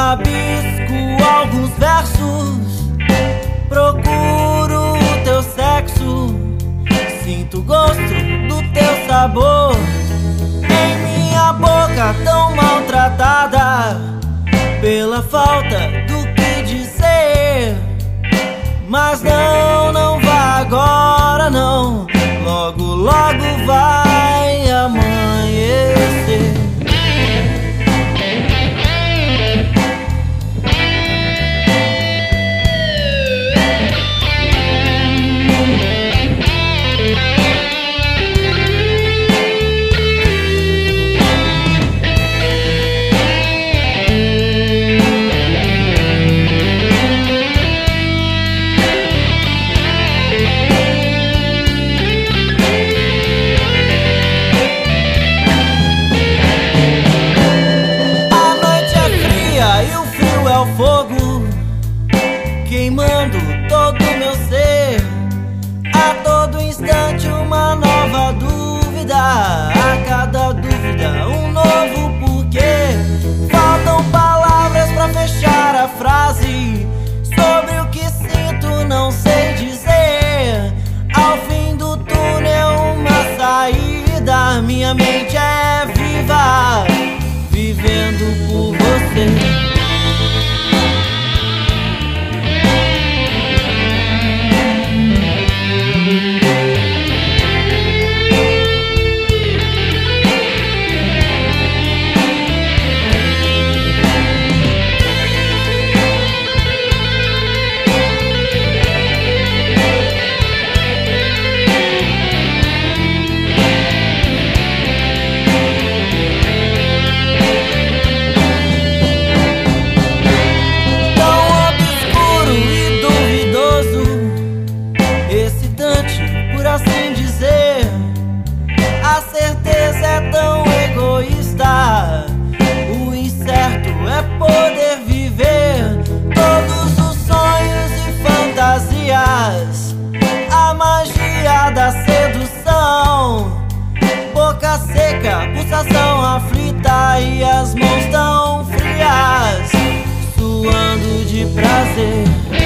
rabisco alguns versos, procuro o teu sexo, sinto o gosto do teu sabor em minha boca tão maltratada pela falta do que dizer. Mas não vá agora não, logo logo vai amanhecer. É o fogo queimando todo o meu ser, a todo instante uma nova dúvida, a cada dúvida um novo porquê. Faltam palavras pra fechar a frase sobre o que sinto, não sei dizer. Ao fim do túnel uma saída, minha mente é viva, vivendo por você. Por assim dizer, a certeza é tão egoísta, o incerto é poder viver todos os sonhos e fantasias, a magia da sedução, boca seca, pulsação aflita e as mãos tão frias, suando de prazer.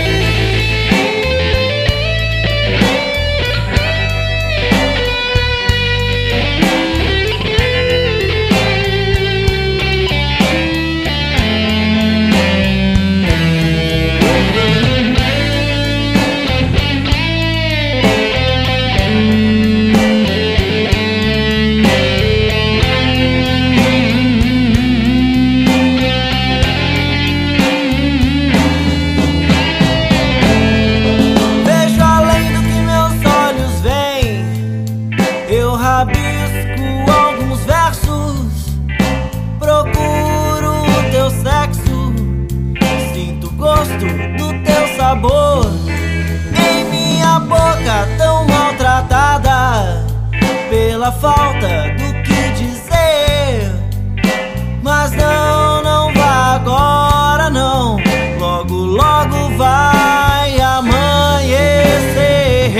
Rabisco alguns versos, procuro o teu sexo, sinto o gosto do teu sabor em minha boca tão maltratada pela falta do que dizer. Mas não vá agora não, logo logo vai amanhecer.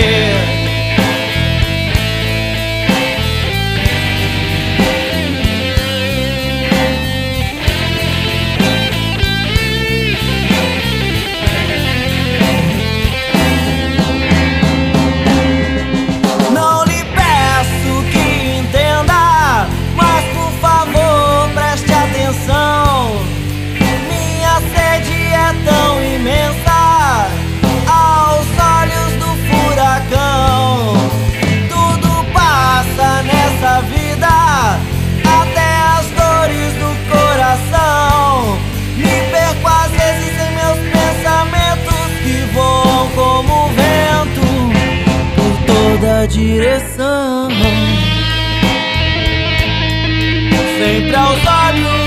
Minha sede é tão imensa aos olhos do furacão. Tudo passa nessa vida, até as dores do coração. Me perco às vezes em meus pensamentos que voam como vento por toda direção, sempre aos olhos